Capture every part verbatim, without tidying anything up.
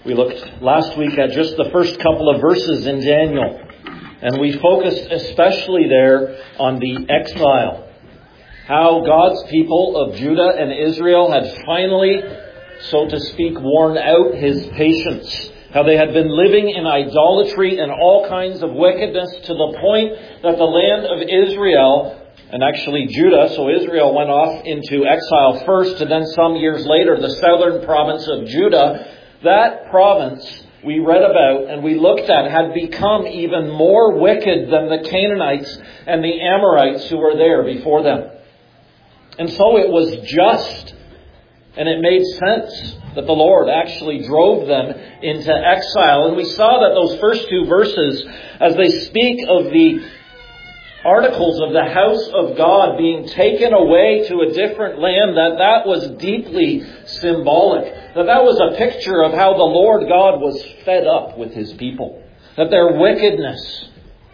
We looked last week at just the first couple of verses in Daniel, and we focused especially there on the exile. How God's people of Judah and Israel had finally, so to speak, worn out His patience. How they had been living in idolatry and all kinds of wickedness to the point that the land of Israel, and actually Judah, so Israel went off into exile first, and then some years later the southern province of Judah, that province we read about and we looked at had become even more wicked than the Canaanites and the Amorites who were there before them. And so it was just, and it made sense that the Lord actually drove them into exile. And we saw that those first two verses, as they speak of the articles of the house of God being taken away to a different land, that that was deeply symbolic. That that was a picture of how the Lord God was fed up with His people. That their wickedness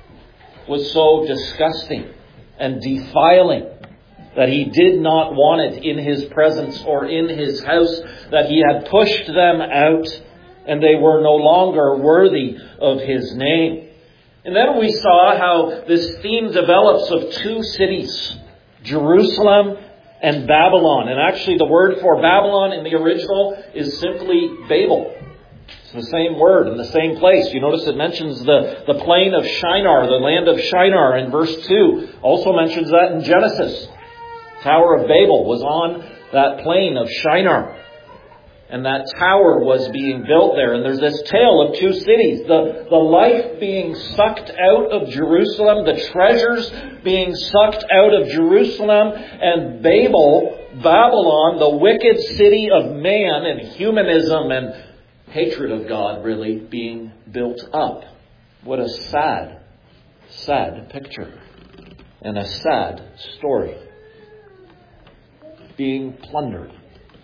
was so disgusting and defiling that He did not want it in His presence or in His house, that He had pushed them out and they were no longer worthy of His name. And then we saw how this theme develops of two cities, Jerusalem and Babylon. And actually the word for Babylon in the original is simply Babel. It's the same word in the same place. You notice it mentions the, the plain of Shinar, the land of Shinar in verse two. Also mentions that in Genesis. Tower of Babel was on that plain of Shinar. And that tower was being built there. And there's this tale of two cities. The, the life being sucked out of Jerusalem. The treasures being sucked out of Jerusalem. And Babel, Babylon, the wicked city of man and humanism and hatred of God, really, being built up. What a sad, sad picture. And a sad story. Being plundered.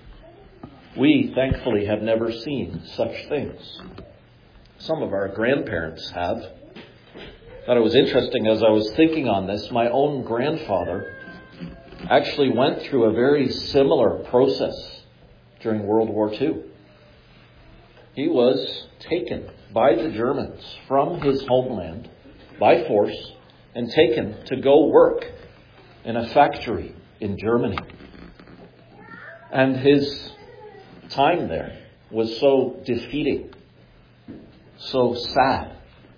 We, thankfully, have never seen such things. Some of our grandparents have. I thought it was interesting as I was thinking on this. My own grandfather actually went through a very similar process during World War Two. He was taken by the Germans from his homeland by force and taken to go work in a factory in Germany. And his time there was so defeating, so sad.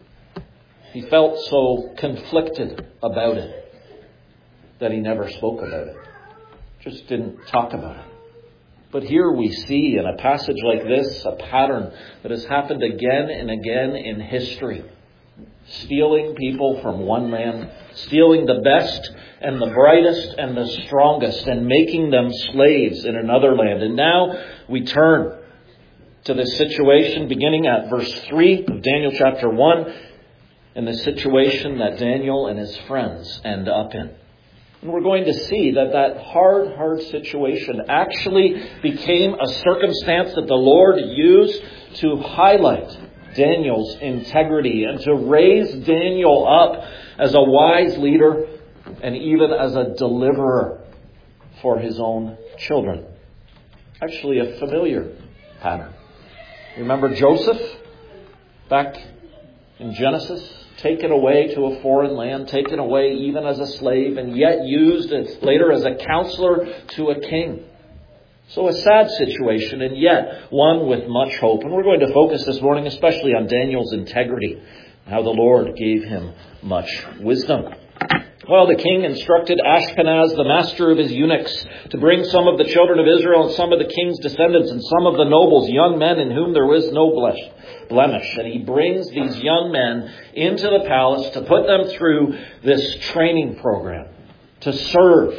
He felt so conflicted about it that he never spoke about it. Just didn't talk about it. But here we see in a passage like this a pattern that has happened again and again in history. Stealing people from one land, stealing the best and the brightest and the strongest and making them slaves in another land. And now we turn to this situation beginning at verse three of Daniel chapter one and the situation that Daniel and his friends end up in. And we're going to see that that hard, hard situation actually became a circumstance that the Lord used to highlight Daniel's integrity and to raise Daniel up as a wise leader and even as a deliverer for his own children. Actually, a familiar pattern. Remember Joseph back in Genesis? Taken away to a foreign land, taken away even as a slave, and yet used later as a counselor to a king. So a sad situation, and yet one with much hope. And we're going to focus this morning especially on Daniel's integrity, how the Lord gave him much wisdom. Well, the king instructed Ashpenaz, the master of his eunuchs, to bring some of the children of Israel and some of the king's descendants and some of the nobles, young men in whom there was no blemish. And he brings these young men into the palace to put them through this training program to serve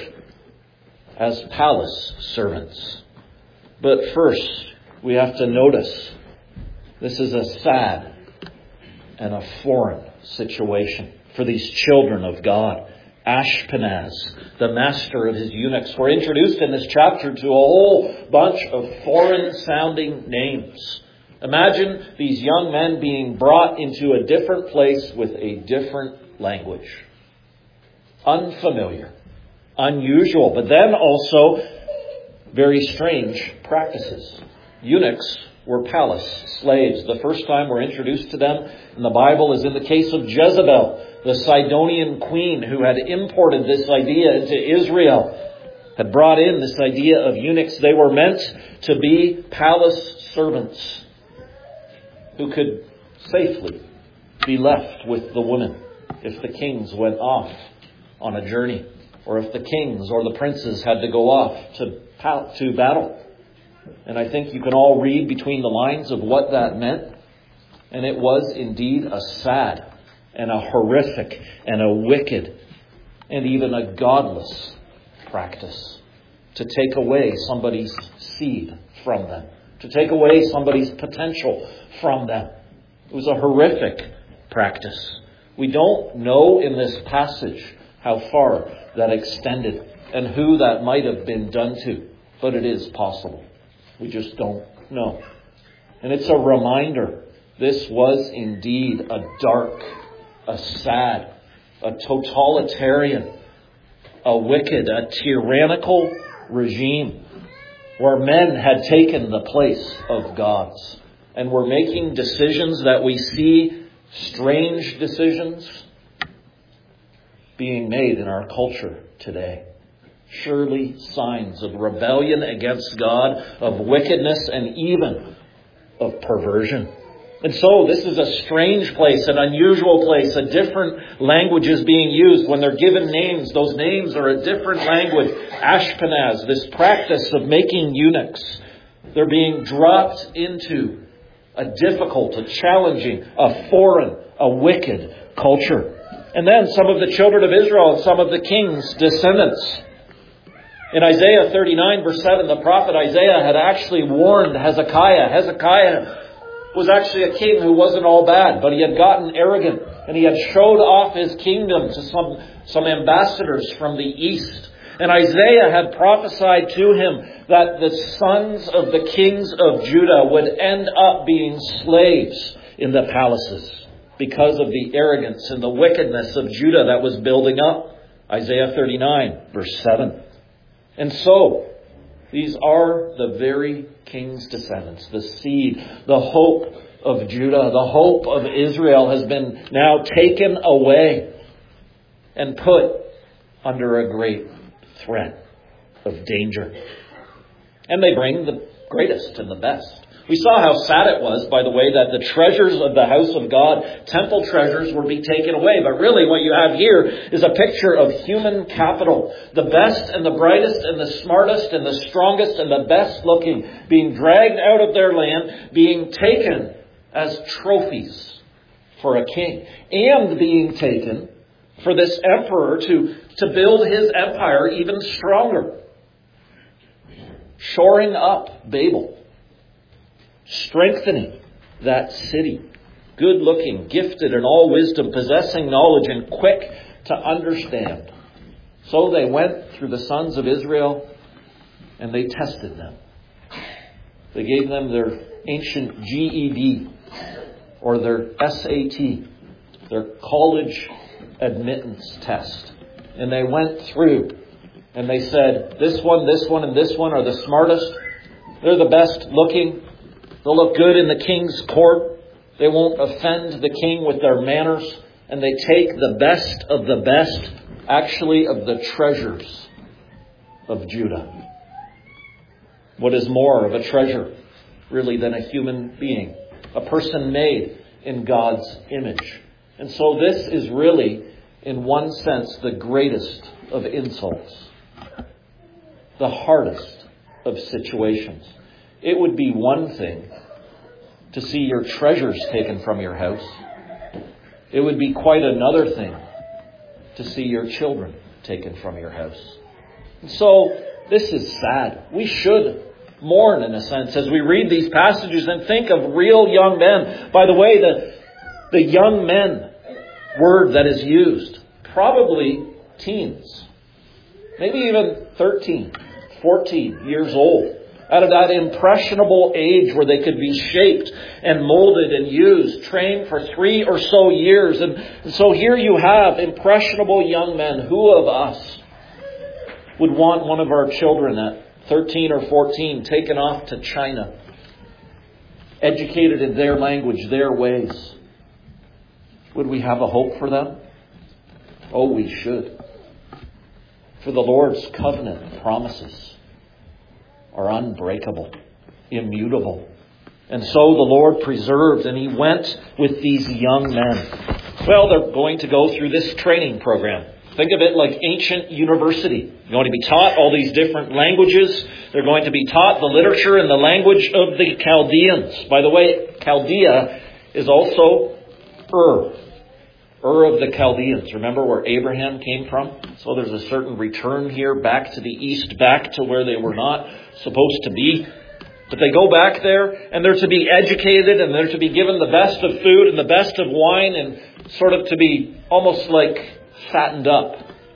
as palace servants. But first, we have to notice this is a sad and a foreign situation for these children of God. Ashpenaz, the master of his eunuchs. We're introduced in this chapter to a whole bunch of foreign-sounding names. Imagine these young men being brought into a different place with a different language. Unfamiliar, unusual, but then also very strange practices. Eunuchs were palace slaves. The first time we're introduced to them in the Bible is in the case of Jezebel, the Sidonian queen who had imported this idea into Israel, had brought in this idea of eunuchs. They were meant to be palace servants who could safely be left with the women if the kings went off on a journey, or if the kings or the princes had to go off to, to battle. And I think you can all read between the lines of what that meant. And it was indeed a sad and a horrific and a wicked and even a godless practice to take away somebody's seed from them, to take away somebody's potential from them. It was a horrific practice. We don't know in this passage how far that extended and who that might have been done to, but it is possible. We just don't know. And it's a reminder. This was indeed a dark, a sad, a totalitarian, a wicked, a tyrannical regime where men had taken the place of gods and were making decisions that we see, strange decisions, being made in our culture today. Surely signs of rebellion against God, of wickedness, and even of perversion. And so this is a strange place, an unusual place, a different language is being used. When they're given names, those names are a different language. Ashpenaz, this practice of making eunuchs, they're being dropped into a difficult, a challenging, a foreign, a wicked culture. And then some of the children of Israel and some of the king's descendants. In Isaiah thirty-nine, verse seven, the prophet Isaiah had actually warned Hezekiah. Hezekiah was actually a king who wasn't all bad, but he had gotten arrogant and he had showed off his kingdom to some, some ambassadors from the east. And Isaiah had prophesied to him that the sons of the kings of Judah would end up being slaves in the palaces because of the arrogance and the wickedness of Judah that was building up. Isaiah thirty-nine, verse seven. And so, these are the very king's descendants, the seed, the hope of Judah, the hope of Israel has been now taken away and put under a great threat of danger. And they bring the greatest and the best. We saw how sad it was, by the way, that the treasures of the house of God, temple treasures, would be taken away. But really what you have here is a picture of human capital. The best and the brightest and the smartest and the strongest and the best looking being dragged out of their land, being taken as trophies for a king. And being taken for this emperor to, to build his empire even stronger. Shoring up Babel. Strengthening that city. Good looking, gifted in all wisdom, possessing knowledge and quick to understand. So they went through the sons of Israel and they tested them. They gave them their ancient G E D or their S A T, their college admittance test. And they went through and they said, this one, this one, and this one are the smartest. They're the best looking. They'll look good in the king's court. They won't offend the king with their manners. And they take the best of the best, actually, of the treasures of Judah. What is more of a treasure, really, than a human being? A person made in God's image. And so this is really, in one sense, the greatest of insults. The hardest of situations. It would be one thing to see your treasures taken from your house. It would be quite another thing to see your children taken from your house. And so this is sad. We should mourn in a sense as we read these passages and think of real young men. By the way, the, the young men word that is used, probably teens, maybe even thirteen, fourteen years old. Out of that impressionable age where they could be shaped and molded and used, trained for three or so years. And, and so here you have impressionable young men. Who of us would want one of our children at thirteen or fourteen taken off to China educated in their language, their ways. Would we have a hope for them? Oh, we should. For the Lord's covenant promises are unbreakable, immutable. And so the Lord preserved, and He went with these young men. Well, they're going to go through this training program. Think of it like ancient university. They're going to be taught all these different languages. They're going to be taught the literature and the language of the Chaldeans. By the way, Chaldea is also Ur. Ur of the Chaldeans. Remember where Abraham came from? So there's a certain return here back to the east, back to where they were not supposed to be. But they go back there, and they're to be educated, and they're to be given the best of food and the best of wine, and sort of to be almost like fattened up.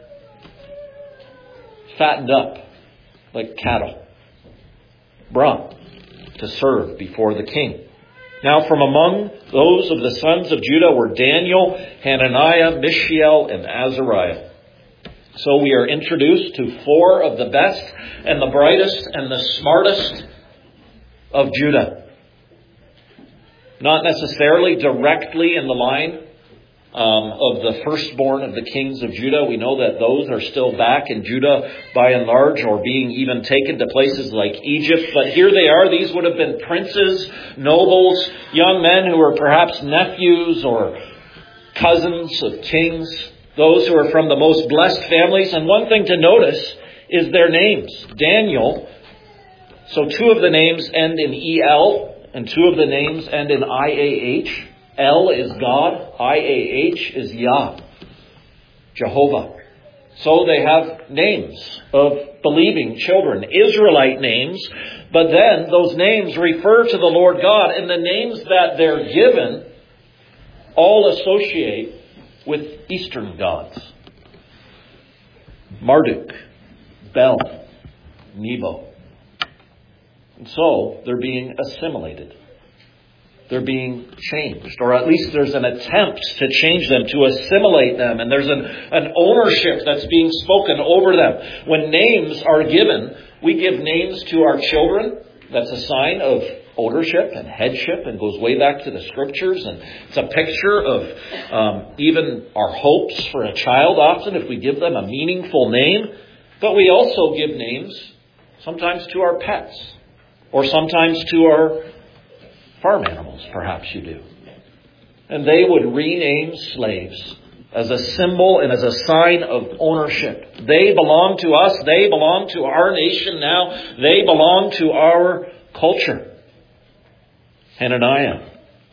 Fattened up like cattle. Brought to serve before the king. Now from among those of the sons of Judah were Daniel, Hananiah, Mishael, and Azariah. So we are introduced to four of the best and the brightest and the smartest of Judah. Not necessarily directly in the line um, of the firstborn of the kings of Judah. We know that those are still back in Judah by and large, or being even taken to places like Egypt. But here they are. These would have been princes, nobles, young men who were perhaps nephews or cousins of kings. Those who are from the most blessed families. And one thing to notice is their names. Daniel. So two of the names end in E L, and two of the names end in I A H. El is God, I A H is Yah, Jehovah. So they have names of believing children, Israelite names, but then those names refer to the Lord God, and the names that they're given all associate with Eastern gods. Marduk, Bel, Nebo. And so they're being assimilated. They're being changed. Or at least there's an attempt to change them, to assimilate them. And there's an, an ownership that's being spoken over them. When names are given, we give names to our children. That's a sign of ownership and headship and goes way back to the scriptures. And it's a picture of um, even our hopes for a child often if we give them a meaningful name. But we also give names sometimes to our pets. Or sometimes to our farm animals, perhaps you do. And they would rename slaves as a symbol and as a sign of ownership. They belong to us. They belong to our nation now. They belong to our culture. Hananiah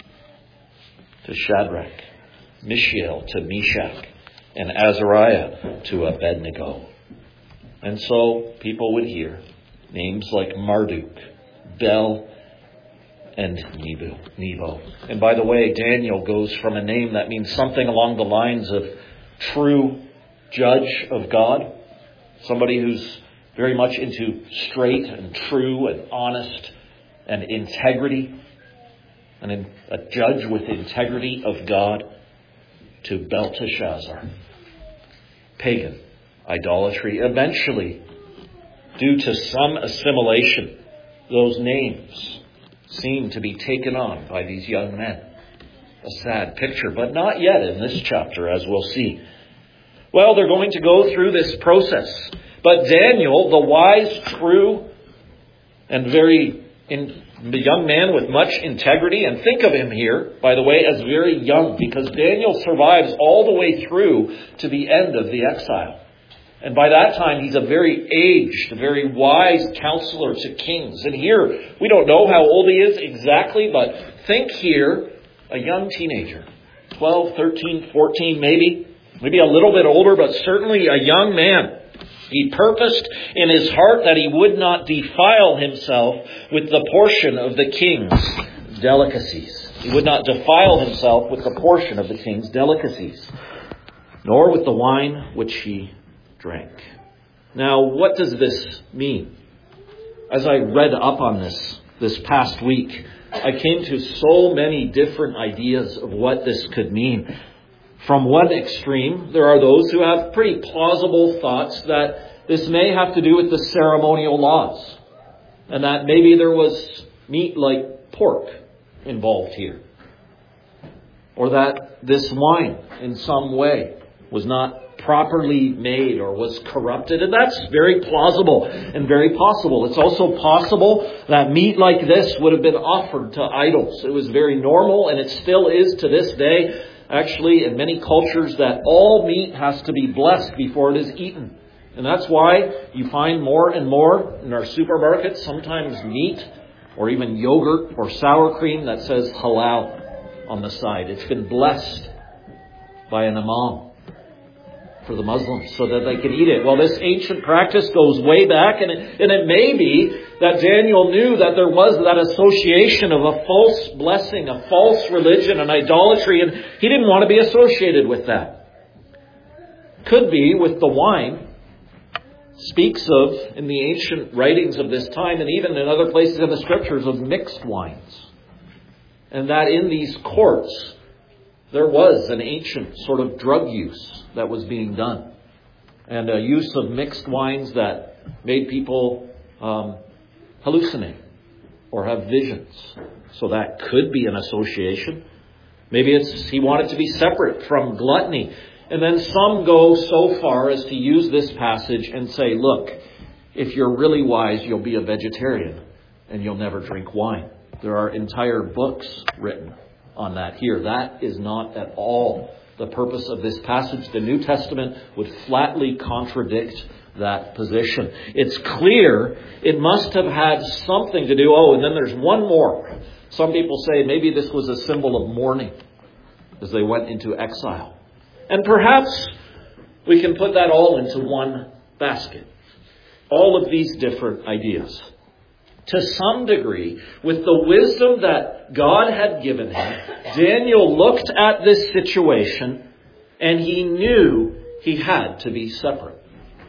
to Shadrach, Mishael to Meshach, and Azariah to Abednego. And so people would hear names like Marduk, Bel, and Nebo. Nebo. And by the way, Daniel goes from a name that means something along the lines of true judge of God. Somebody who's very much into straight and true and honest and integrity. And a judge with integrity of God, to Belteshazzar. Pagan idolatry. Eventually, due to some assimilation, those names seem to be taken on by these young men. A sad picture, but not yet in this chapter, as we'll see. Well, they're going to go through this process. But Daniel, the wise, true, and very in, the young man with much integrity, and think of him here, by the way, as very young, because Daniel survives all the way through to the end of the exile. And by that time, he's a very aged, a very wise counselor to kings. And here, we don't know how old he is exactly, but think here, a young teenager, twelve, thirteen, fourteen maybe, maybe a little bit older, but certainly a young man. He purposed in his heart that he would not defile himself with the portion of the king's delicacies. He would not defile himself with the portion of the king's delicacies, nor with the wine which he drank. Now, what does this mean? As I read up on this this past week, I came to so many different ideas of what this could mean. From one extreme, there are those who have pretty plausible thoughts that this may have to do with the ceremonial laws, and that maybe there was meat like pork involved here. Or that this wine in some way was not properly made or was corrupted. And that's very plausible and very possible. It's also possible that meat like this would have been offered to idols. It was very normal, and it still is to this day, actually, in many cultures, that all meat has to be blessed before it is eaten. And that's why you find more and more in our supermarkets, sometimes meat or even yogurt or sour cream that says halal on the side. It's been blessed by an imam for the Muslims so that they can eat it. Well, this ancient practice goes way back, and it, and it may be that Daniel knew that there was that association of a false blessing, a false religion, an idolatry, and he didn't want to be associated with that. Could be with the wine. Speaks of, in the ancient writings of this time, and even in other places in the Scriptures, of mixed wines. And that in these courts, there was an ancient sort of drug use that was being done. And a use of mixed wines that made people um, hallucinate or have visions. So that could be an association. Maybe it's he wanted to be separate from gluttony. And then some go so far as to use this passage and say, look, if you're really wise, you'll be a vegetarian and you'll never drink wine. There are entire books written on that here. That is not at all the purpose of this passage. The New Testament would flatly contradict that position. It's clear it must have had something to do. Oh, and then there's one more. Some people say maybe this was a symbol of mourning as they went into exile. And perhaps we can put that all into one basket. All of these different ideas. To some degree, with the wisdom that God had given him, Daniel looked at this situation and he knew he had to be separate.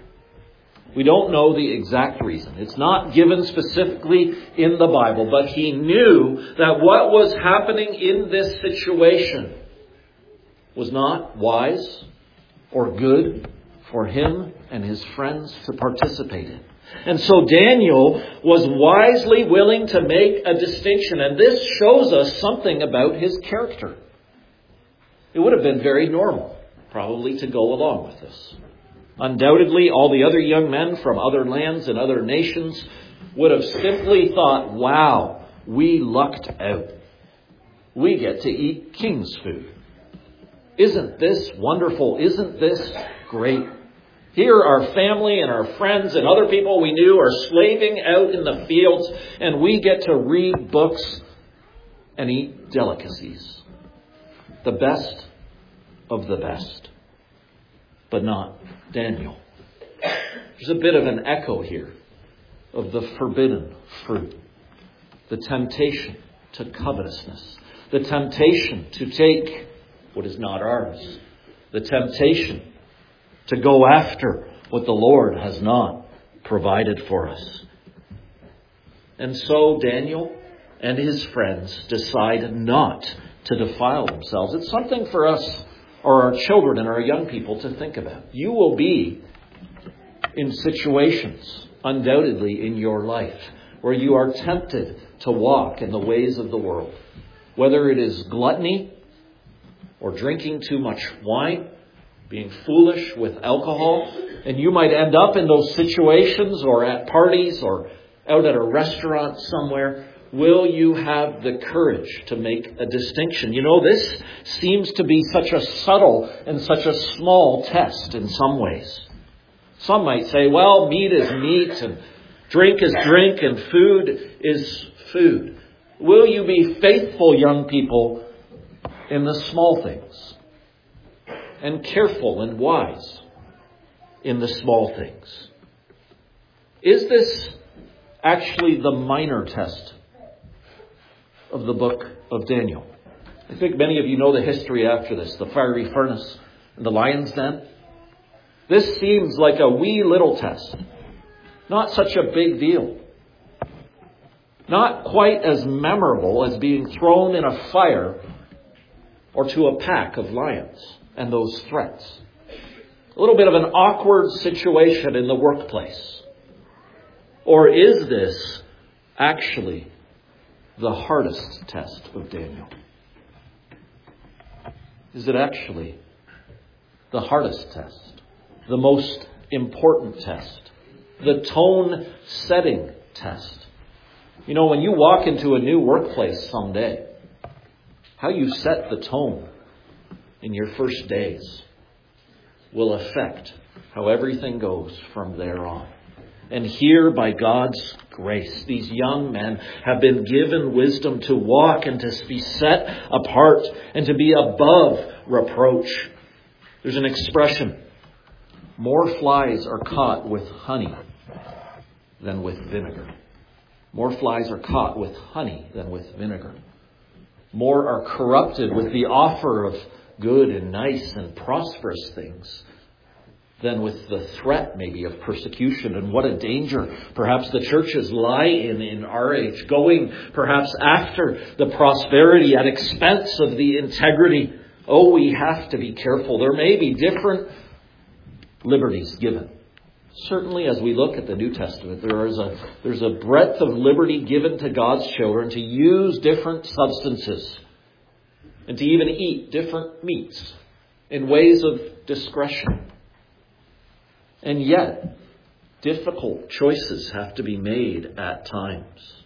We don't know the exact reason. It's not given specifically in the Bible, but he knew that what was happening in this situation was not wise or good for him and his friends to participate in. And so Daniel was wisely willing to make a distinction. And this shows us something about his character. It would have been very normal, probably, to go along with this. Undoubtedly, all the other young men from other lands and other nations would have simply thought, wow, we lucked out. We get to eat king's food. Isn't this wonderful? Isn't this great? Here our family and our friends and other people we knew are slaving out in the fields, and we get to read books and eat delicacies. The best of the best. But not Daniel. There's a bit of an echo here of the forbidden fruit. The temptation to covetousness. The temptation to take what is not ours. The temptation to go after what the Lord has not provided for us. And so Daniel and his friends decide not to defile themselves. It's something for us or our children and our young people to think about. You will be in situations, undoubtedly in your life, where you are tempted to walk in the ways of the world. Whether it is gluttony, or drinking too much wine, being foolish with alcohol. And you might end up in those situations or at parties or out at a restaurant somewhere. Will you have the courage to make a distinction? You know, this seems to be such a subtle and such a small test in some ways. Some might say, well, meat is meat and drink is drink and food is food. Will you be faithful, young people, in the small things, and careful and wise in the small things? Is this actually the minor test of the book of Daniel? I think many of you know the history after this, the fiery furnace and the lion's den. This seems like a wee little test, not such a big deal. Not quite as memorable as being thrown in a fire or to a pack of lions and those threats. A little bit of an awkward situation in the workplace. Or is this actually the hardest test of Daniel? Is it actually the hardest test? The most important test? The tone-setting test? You know, when you walk into a new workplace someday, how you set the tone in your first days will affect how everything goes from there on. And here, by God's grace, these young men have been given wisdom to walk and to be set apart and to be above reproach. There's an expression: more flies are caught with honey than with vinegar. More flies are caught with honey than with vinegar. More are corrupted with the offer of good and nice and prosperous things than with the threat maybe of persecution. And what a danger perhaps the churches lie in in our age, going perhaps after the prosperity at expense of the integrity. Oh, we have to be careful. There may be different liberties given. Certainly, as we look at the New Testament, there is a there's a breadth of liberty given to God's children to use different substances and to even eat different meats in ways of discretion. And yet, difficult choices have to be made at times.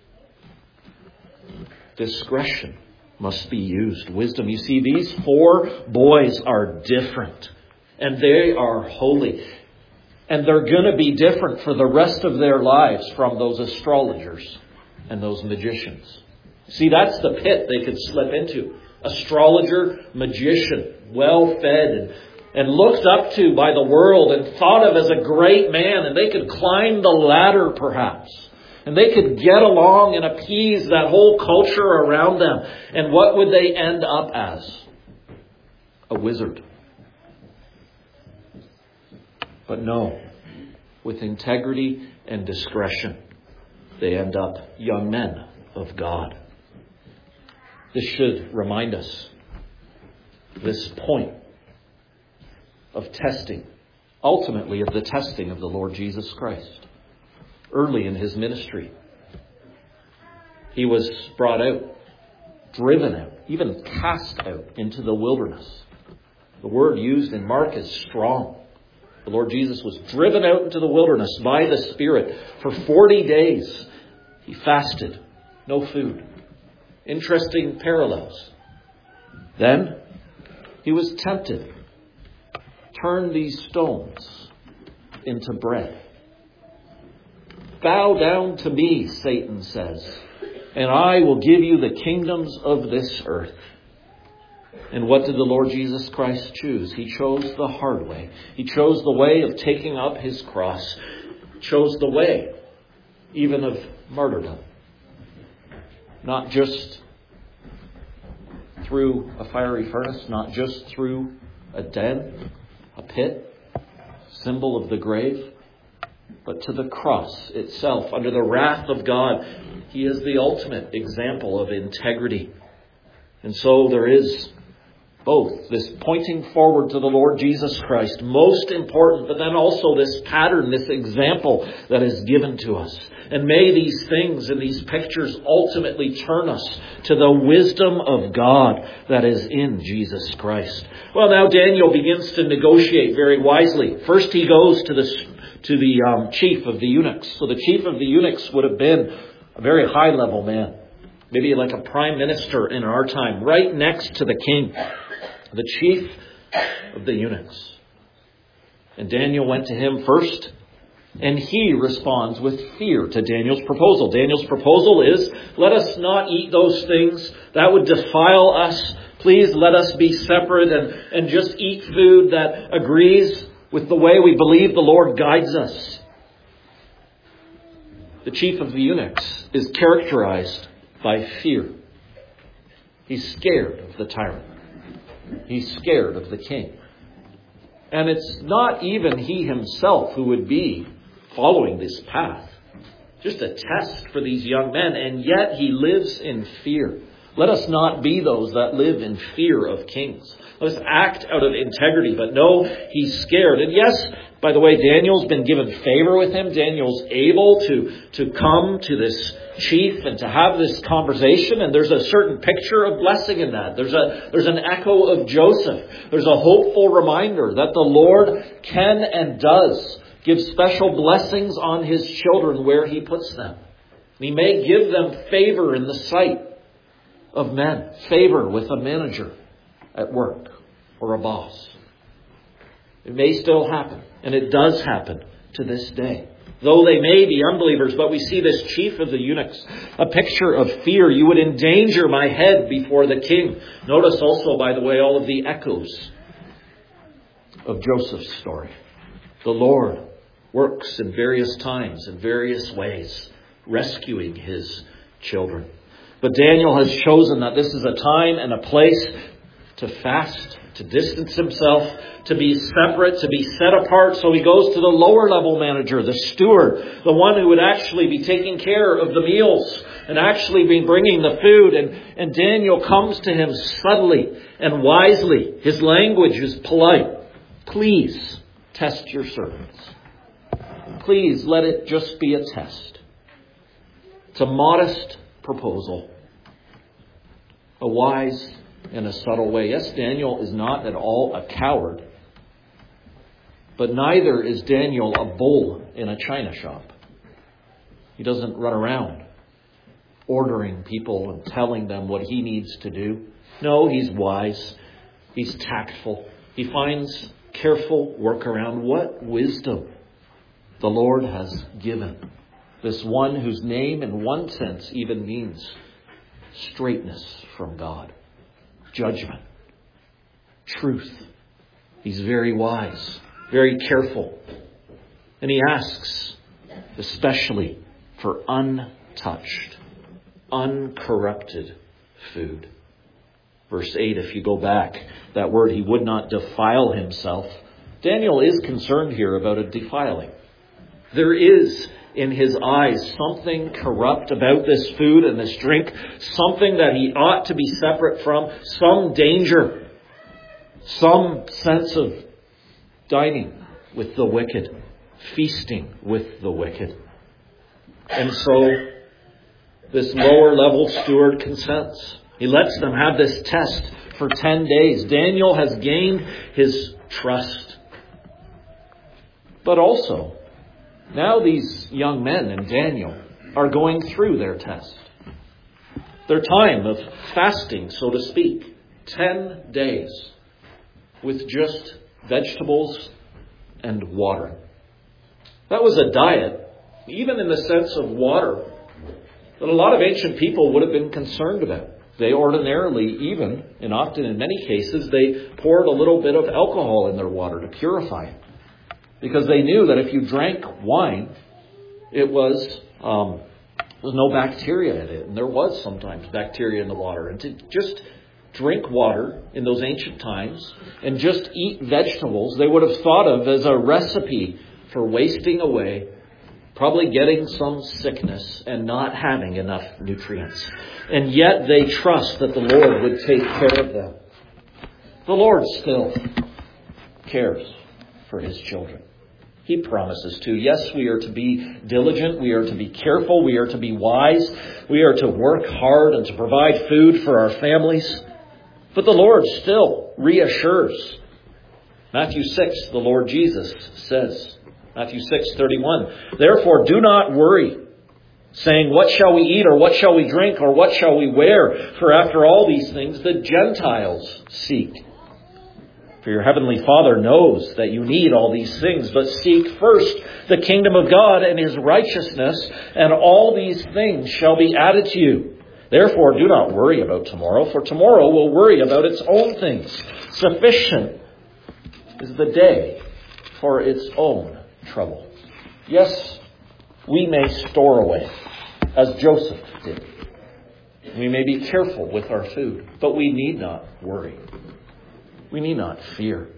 Discretion must be used. Wisdom. You see, these four boys are different, and they are holy. And they're going to be different for the rest of their lives from those astrologers and those magicians. See, that's the pit they could slip into. Astrologer, magician, well-fed and, and looked up to by the world and thought of as a great man. And they could climb the ladder, perhaps. And they could get along and appease that whole culture around them. And what would they end up as? A wizard. But no, with integrity and discretion, they end up young men of God. This should remind us this point of testing, ultimately of the testing of the Lord Jesus Christ. Early in his ministry, he was brought out, driven out, even cast out into the wilderness. The word used in Mark is strong. The Lord Jesus was driven out into the wilderness by the Spirit. For forty days, he fasted. No food. Interesting parallels. Then, he was tempted. Turn these stones into bread. Bow down to me, Satan says, and I will give you the kingdoms of this earth. And what did the Lord Jesus Christ choose? He chose the hard way. He chose the way of taking up his cross. He chose the way even of martyrdom. Not just through a fiery furnace, not just through a den, a pit, symbol of the grave, but to the cross itself, under the wrath of God. He is the ultimate example of integrity. And so there is both this pointing forward to the Lord Jesus Christ, most important, but then also this pattern, this example that is given to us. And may these things and these pictures ultimately turn us to the wisdom of God that is in Jesus Christ. Well, now Daniel begins to negotiate very wisely. First he goes to the, to the um, chief of the eunuchs. So the chief of the eunuchs would have been a very high-level man. Maybe like a prime minister in our time, right next to the king. The chief of the eunuchs. And Daniel went to him first, and he responds with fear to Daniel's proposal. Daniel's proposal is, let us not eat those things. That would defile us. Please let us be separate and, and just eat food that agrees with the way we believe the Lord guides us. The chief of the eunuchs is characterized by fear. He's scared of the tyrant. He's scared of the king. And it's not even he himself who would be following this path. Just a test for these young men, and yet he lives in fear. Let us not be those that live in fear of kings. Let us act out of integrity. But no, he's scared. And yes, By the way, Daniel's been given favor with him. Daniel's able to, to come to this chief and to have this conversation. And there's a certain picture of blessing in that. There's a, there's an echo of Joseph. There's a hopeful reminder that the Lord can and does give special blessings on his children where he puts them. He may give them favor in the sight of men. Favor with a manager at work or a boss. It may still happen. And it does happen to this day. Though they may be unbelievers, but we see this chief of the eunuchs, a picture of fear. You would endanger my head before the king. Notice also, by the way, all of the echoes of Joseph's story. The Lord works in various times, in various ways, rescuing his children. But Daniel has chosen that this is a time and a place to fast, to distance himself, to be separate, to be set apart. So he goes to the lower level manager, the steward, the one who would actually be taking care of the meals and actually be bringing the food. And, and Daniel comes to him subtly and wisely. His language is polite. Please test your servants. Please let it just be a test. It's a modest proposal. A wise in a subtle way. Yes, Daniel is not at all a coward, but neither is Daniel a bull in a china shop. He doesn't run around ordering people and telling them what he needs to do. No, he's wise. He's tactful. He finds careful workaround. What wisdom the Lord has given this one whose name in one sense even means straightness from God. Judgment, truth. He's very wise, very careful. And he asks especially for untouched, uncorrupted food. Verse eight, if you go back, that word, he would not defile himself. Daniel is concerned here about a defiling. There is in his eyes something corrupt about this food and this drink, something that he ought to be separate from, some danger, some sense of dining with the wicked, feasting with the wicked. And so this lower level steward consents. He lets them have this test for ten days. Daniel has gained his trust. But also, now these young men and Daniel are going through their test. Their time of fasting, so to speak. Ten days with just vegetables and water. That was a diet, even in the sense of water, that a lot of ancient people would have been concerned about. They ordinarily, even, and often in many cases, they poured a little bit of alcohol in their water to purify it. Because they knew that if you drank wine, it was um, there was no bacteria in it. And there was sometimes bacteria in the water. And to just drink water in those ancient times and just eat vegetables, they would have thought of as a recipe for wasting away, probably getting some sickness and not having enough nutrients. And yet they trust that the Lord would take care of them. The Lord still cares for his children. He promises to. Yes, we are to be diligent. We are to be careful. We are to be wise. We are to work hard and to provide food for our families. But the Lord still reassures. Matthew six, the Lord Jesus says, Matthew six thirty-one, therefore do not worry, saying, what shall we eat, or what shall we drink, or what shall we wear? For after all these things the Gentiles seek. For your heavenly Father knows that you need all these things, but seek first the kingdom of God and his righteousness, and all these things shall be added to you. Therefore, do not worry about tomorrow, for tomorrow will worry about its own things. Sufficient is the day for its own trouble. Yes, we may store away, as Joseph did. We may be careful with our food, but we need not worry. We need not fear.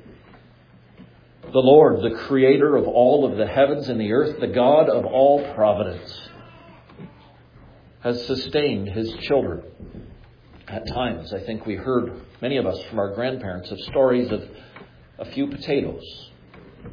The Lord, the creator of all of the heavens and the earth, the God of all providence, has sustained his children. At times, I think we heard, many of us from our grandparents, of stories of a few potatoes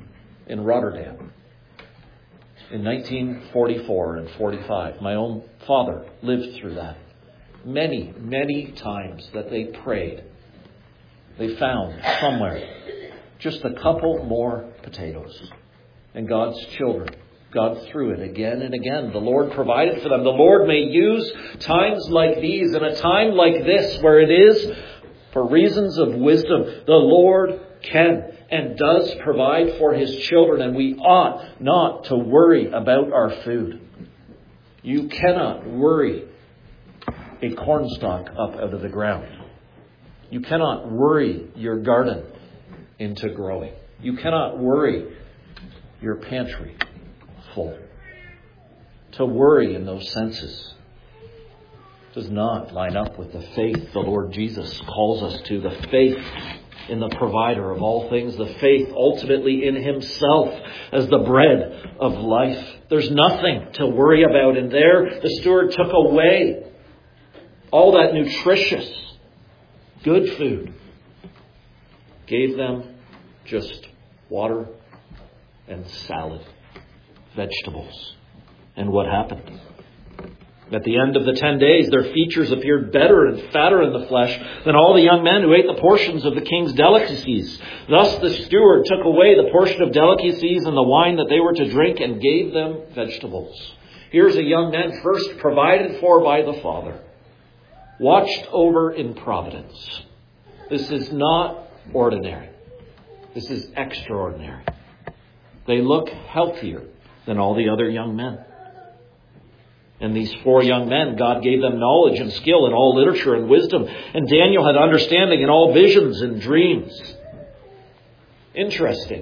in Rotterdam in nineteen forty-four and forty-five. My own father lived through that. Many, many times that they prayed, they found somewhere just a couple more potatoes. And God's children, God threw it again and again. The Lord provided for them. The Lord may use times like these, and a time like this where it is for reasons of wisdom. The Lord can and does provide for His children, and we ought not to worry about our food. You cannot worry a cornstalk up out of the ground. You cannot worry your garden into growing. You cannot worry your pantry full. To worry in those senses does not line up with the faith the Lord Jesus calls us to, the faith in the provider of all things, the faith ultimately in Himself as the bread of life. There's nothing to worry about. And there the steward took away all that nutritious, good food, gave them just water and salad, vegetables. And what happened? At the end of the ten days, their features appeared better and fatter in the flesh than all the young men who ate the portions of the king's delicacies. Thus the steward took away the portion of delicacies and the wine that they were to drink and gave them vegetables. Here's a young man first provided for by the Father, watched over in providence. This is not ordinary. This is extraordinary. They look healthier than all the other young men. And these four young men, God gave them knowledge and skill in all literature and wisdom. And Daniel had understanding in all visions and dreams. Interesting.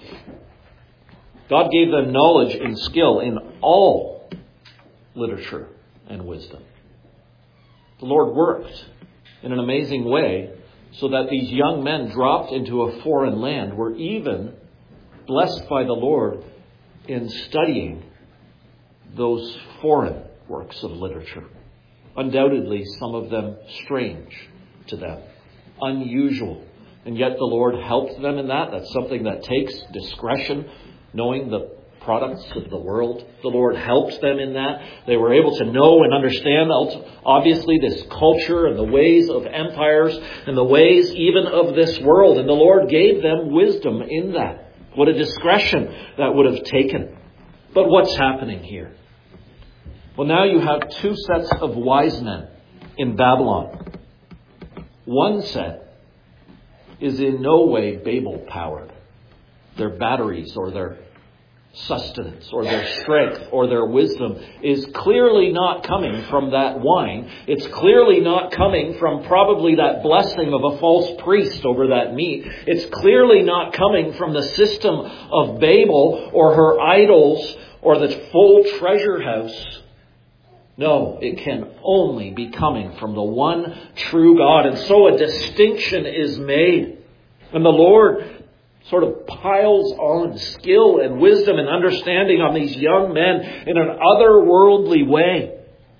God gave them knowledge and skill in all literature and wisdom. The Lord worked in an amazing way so that these young men dropped into a foreign land were even blessed by the Lord in studying those foreign works of literature. Undoubtedly, some of them strange to them, unusual. And yet the Lord helped them in that. That's something that takes discretion, knowing the products of the world. The Lord helped them in that. They were able to know and understand, obviously, this culture and the ways of empires and the ways even of this world. And the Lord gave them wisdom in that. What a discretion that would have taken. But what's happening here? Well, now you have two sets of wise men in Babylon. One set is in no way Babel-powered. Their batteries or their sustenance or their strength or their wisdom is clearly not coming from that wine. It's clearly not coming from probably that blessing of a false priest over that meat. It's clearly not coming from the system of Babel or her idols or the full treasure house. No, it can only be coming from the one true God. And so a distinction is made. And the Lord sort of piles on skill and wisdom and understanding on these young men in an otherworldly way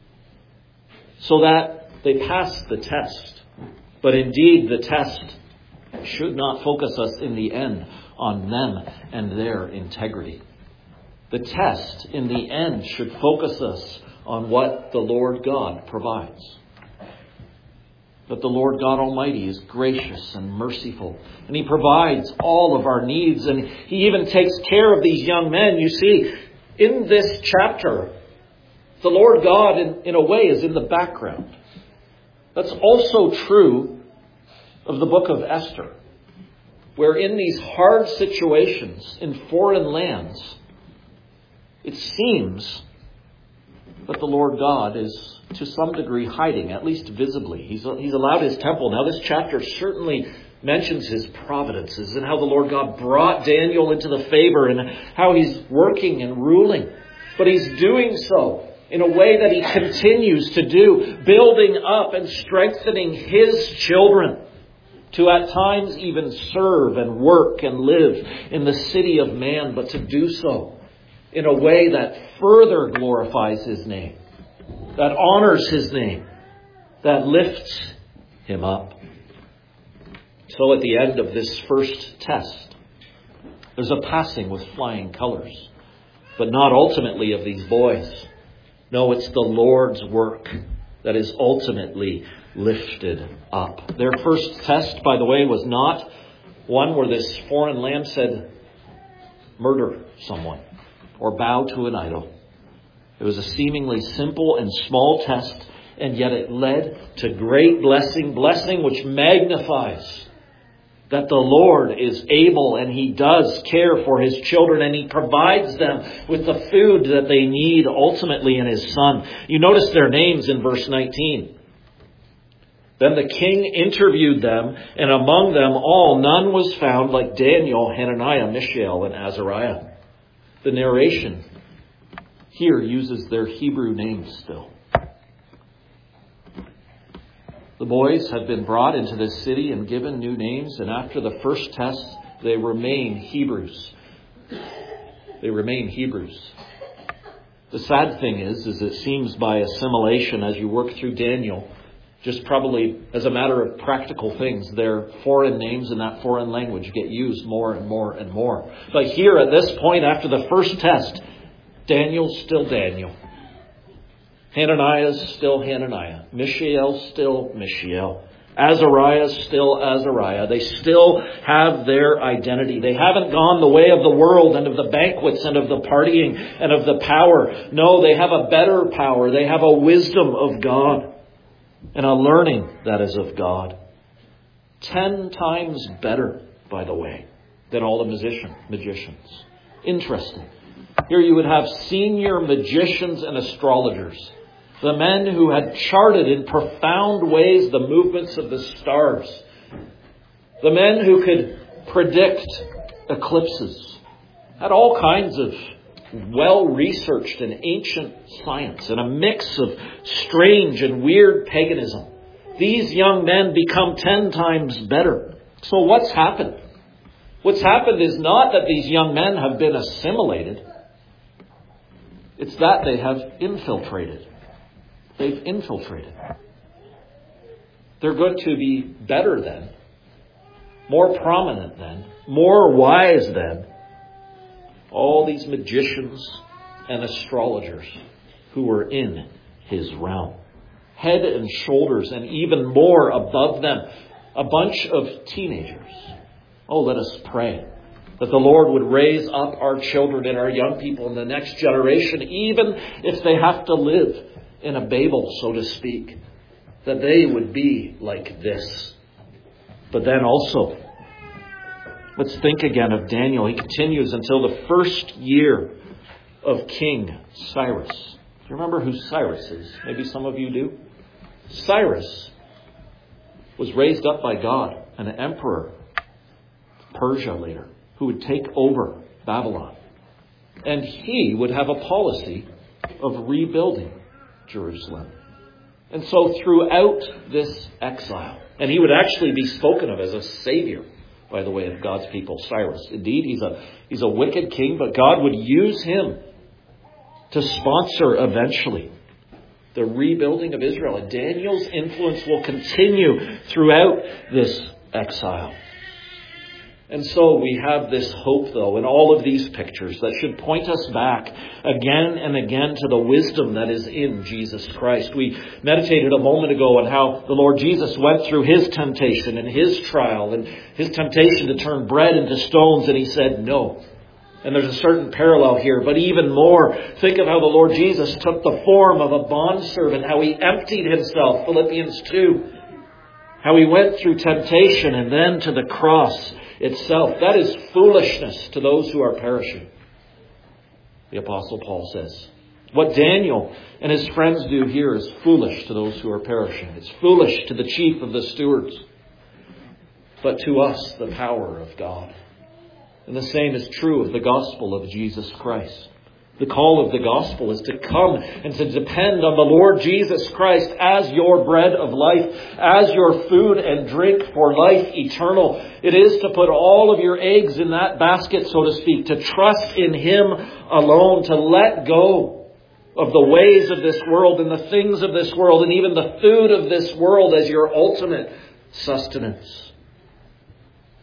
so that they pass the test. But indeed, the test should not focus us in the end on them and their integrity. The test in the end should focus us on what the Lord God provides. That the Lord God Almighty is gracious and merciful. And He provides all of our needs. And He even takes care of these young men. You see, in this chapter, the Lord God, in, in a way, is in the background. That's also true of the book of Esther, where in these hard situations in foreign lands, it seems that the Lord God is to some degree hiding, at least visibly. He's, he's allowed His temple. Now this chapter certainly mentions His providences and how the Lord God brought Daniel into the favor and how He's working and ruling. But He's doing so in a way that He continues to do, building up and strengthening His children to at times even serve and work and live in the city of man, but to do so in a way that further glorifies His name, that honors His name, that lifts Him up. So at the end of this first test, There's a passing with flying colors, but not ultimately of these boys. No, it's the Lord's work that is ultimately lifted up. Their first test, by the way, was not one where this foreign land said, murder someone or bow to an idol. It was a seemingly simple and small test, and yet it led to great blessing, blessing which magnifies that the Lord is able and He does care for His children, and He provides them with the food that they need ultimately in His Son. You notice their names in verse nineteen. Then the king interviewed them, and among them all none was found like Daniel, Hananiah, Mishael, and Azariah. The narration here uses their Hebrew names still. The boys have been brought into this city and given new names, and after the first test, they remain Hebrews. They remain Hebrews. The sad thing is, is it seems by assimilation as you work through Daniel, just probably as a matter of practical things, their foreign names in that foreign language get used more and more and more. But here at this point, after the first test, Daniel's still Daniel. Hananiah's still Hananiah. Mishael's still Mishael. Azariah's still Azariah. They still have their identity. They haven't gone the way of the world and of the banquets and of the partying and of the power. No, they have a better power. They have a wisdom of God and a learning that is of God. Ten times better, by the way, than all the musician, magicians. Interesting. Here you would have senior magicians and astrologers. The men who had charted in profound ways the movements of the stars. The men who could predict eclipses. Had all kinds of well-researched and ancient science and a mix of strange and weird paganism. These young men become ten times better. So what's happened? What's happened is not that these young men have been assimilated. It's that they have infiltrated. They've infiltrated. They're going to be better than, more prominent than, more wise than all these magicians and astrologers who were in his realm. Head and shoulders and even more above them, a bunch of teenagers. Oh, let us pray that the Lord would raise up our children and our young people in the next generation, even if they have to live in a Babel, so to speak, that they would be like this. But then also, let's think again of Daniel. He continues until the first year of King Cyrus. Do you remember who Cyrus is? Maybe some of you do. Cyrus was raised up by God, an emperor, Persia later, who would take over Babylon. And he would have a policy of rebuilding Jerusalem. And so throughout this exile, and he would actually be spoken of as a savior, by the way, of God's people, Cyrus. Indeed, he's a, he's a wicked king, but God would use him to sponsor eventually the rebuilding of Israel. And Daniel's influence will continue throughout this exile. And so we have this hope, though, in all of these pictures that should point us back again and again to the wisdom that is in Jesus Christ. We meditated a moment ago on how the Lord Jesus went through his temptation and his trial and his temptation to turn bread into stones, and he said no. And there's a certain parallel here, but even more, think of how the Lord Jesus took the form of a bondservant, how he emptied himself, Philippians two. How he went through temptation and then to the cross itself. That is foolishness to those who are perishing, the Apostle Paul says. What Daniel and his friends do here is foolish to those who are perishing. It's foolish to the chief of the stewards, but to us the power of God. And the same is true of the gospel of Jesus Christ. The call of the gospel is to come and to depend on the Lord Jesus Christ as your bread of life, as your food and drink for life eternal. It is to put all of your eggs in that basket, so to speak, to trust in Him alone, to let go of the ways of this world and the things of this world and even the food of this world as your ultimate sustenance.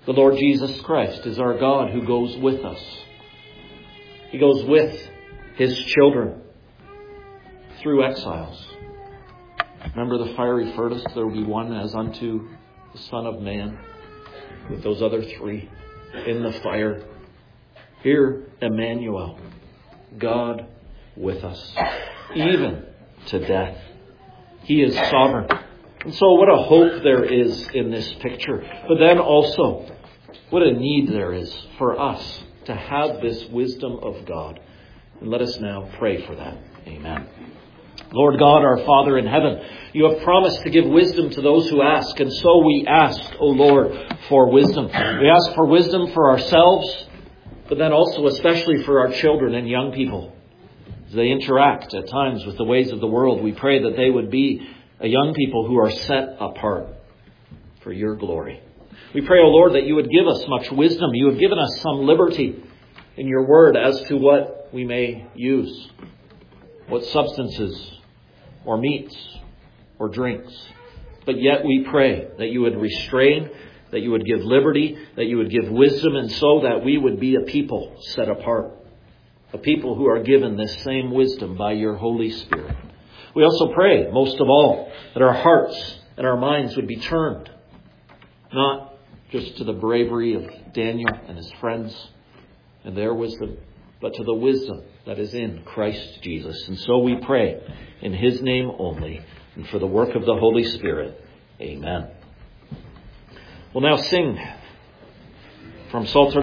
The Lord Jesus Christ is our God who goes with us. He goes with His children through exiles. Remember the fiery furnace? There will be one as unto the Son of Man, with those other three in the fire. Here, Emmanuel, God with us, even to death. He is sovereign. And so what a hope there is in this picture. But then also, what a need there is for us to have this wisdom of God. And let us now pray for that. Amen. Lord God, our Father in heaven, you have promised to give wisdom to those who ask. And so we ask, O Lord, for wisdom. We ask for wisdom for ourselves, but then also especially for our children and young people. As they interact at times with the ways of the world, we pray that they would be a young people who are set apart for your glory. We pray, O Lord, that you would give us much wisdom. You have given us some liberty in your word as to what we may use, what substances or meats or drinks. But yet we pray that you would restrain, that you would give liberty, that you would give wisdom, and so that we would be a people set apart, a people who are given this same wisdom by your Holy Spirit. We also pray, most of all, that our hearts and our minds would be turned, not just to the bravery of Daniel and his friends and their wisdom, but to the wisdom that is in Christ Jesus. And so we pray in His name only, and for the work of the Holy Spirit. Amen. We'll now sing from Psalter